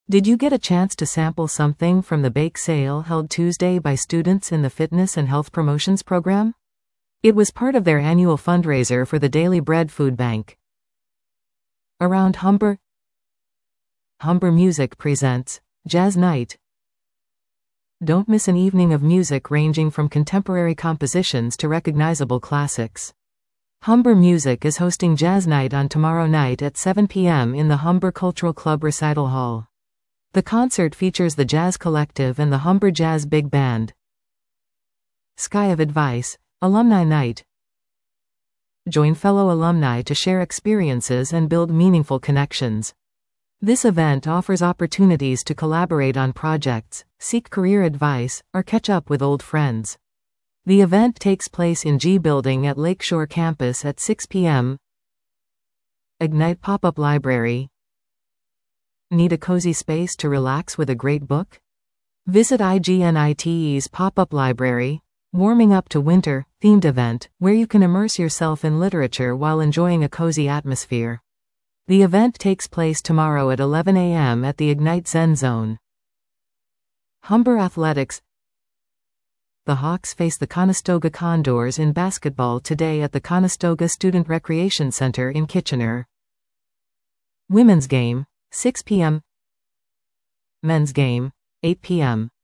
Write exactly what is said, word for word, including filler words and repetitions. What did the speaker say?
Did you get a chance to sample something from the bake sale held Tuesday by students in the Fitness and Health Promotions program? It was part of their annual fundraiser for the Daily Bread Food Bank. Around Humber, Humber Music presents Jazz Night. Don't miss an evening of music ranging from contemporary compositions to recognizable classics. Humber Music is hosting Jazz Night on tomorrow night at seven p m in the Humber Cultural Club Recital Hall. The concert features the Jazz Collective and the Humber Jazz Big Band. Sky of Advice, Alumni Night. Join fellow alumni to share experiences and build meaningful connections. This event offers opportunities to collaborate on projects, seek career advice, or catch up with old friends. The event takes place in G Building at Lakeshore Campus at six p m Ignite Pop-Up Library. Need a cozy space to relax with a great book? Visit Ignite's Pop-Up Library, Warming Up to Winter, themed event, where you can immerse yourself in literature while enjoying a cozy atmosphere. The event takes place tomorrow at eleven a m at the Ignite Zen Zone. Humber Athletics. The Hawks face the Conestoga Condors in basketball today at the Conestoga Student Recreation Center in Kitchener. Women's game, six p m Men's game, eight p m